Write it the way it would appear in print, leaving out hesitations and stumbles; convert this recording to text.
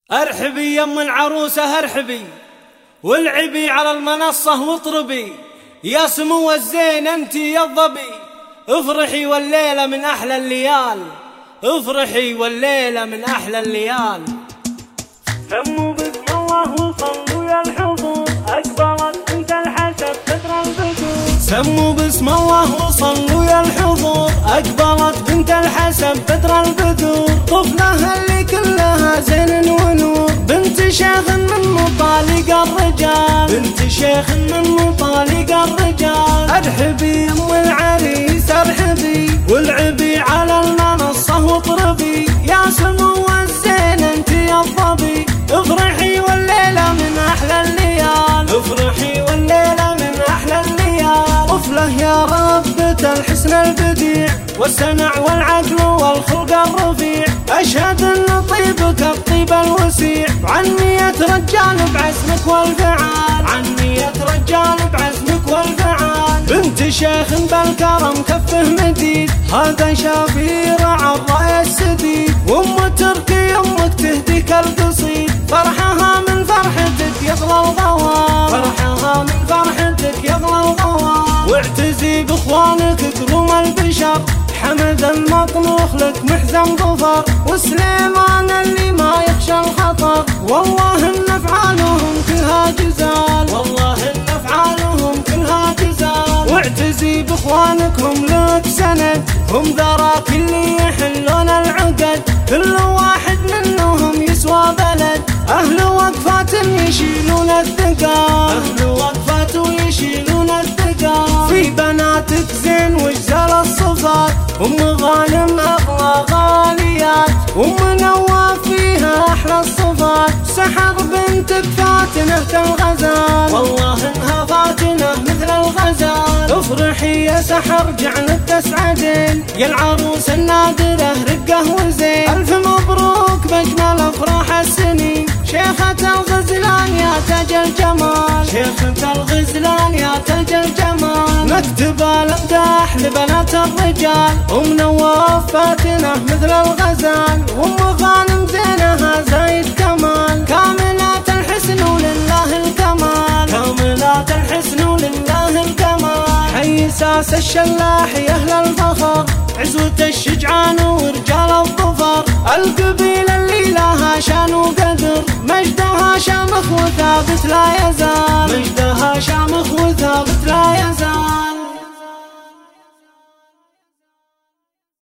ارحبي يم العروسة ارحبي والعبي على المنصة واطربي، يا سمو الزين انتي يا الظبي، افرحي والليلة من احلى الليال، افرحي والليلة من احلى الليال. سموا بسم الله وصلوا يا الحضور، اكبرت بنت الحسن بدر البدور. سموا بسم الله وصلوا يا الحضور، اكبرت بنت الحسن بدر البدور. طفلها اللي كلها زين ونور، بنت شيخ من مطالق الرجال، بنت شيخ من مطالق الرجال. ارحبي ام العريس ارحبي والعبي على المنصة واطربي، يا سمو الزين انت يا الظبي، افرحي والليلة من احلى الليال، افرحي والليلة من احلى الليال. طفله يا ربة الحسن البديع والسمع والعقل والخلق الرفيع، اشهد ان طيبك الطيب الوسيع، عن 100 رجال بعزمك والفعال، عن 100 رجال بعزمك والفعال. بنت شيخ بالكرم كفه مديد، هذا شفير عالرأي السديد، وام تركي امك تهديك القصيد، فرحها من فرحتك يغلى الغوار، فرحها من فرحتك يغلى الغوار. واعتزي باخوانك كروم البشر، حمد المطلوخ لك محزن ظفر، وسليمان اللي ما يخشى الخطر، والله ان افعالهم كلها جزال، والله ان افعالهم كلها جزال. واعتزي باخوانكم لك سند، هم ذراك اللي يحلون العقد، كل واحد منهم يسوى بلد، اهل وقفات يشيلون الثقال، اهل وقفات ويشيلون الثقال. في بناتك زين وجزال الصفات، ام غانم اغلى غاليات، ام نواف فيها احلى الصفات، سحر بنتك فاتنه كالغزال، والله انها فاتنه مثل الغزال. افرحي يا سحر جعلك تسعدين، يا العروس النادره رقه وزين، الف مبروك باجمل افراح السنين، شيخة الغزلان يا تاج الجمال، شيخة الغزلان يا تاج الجمال. نكتب الامداح لبنات الرجال، ام نواف فاتنه مثل الغزال، وام غانم زينها زايد كمال، كاملات الحسن ولله الكمال، كاملات الحسن ولله الكمال. حي ساس الشلاح يا اهل الفخر، عزوة الشجعان ورجال الظفر، القبيلة اللي لها شان وقدر، مجدها شامخ وثابت لا يزال، مجدها شامخ وثابت لا يزال.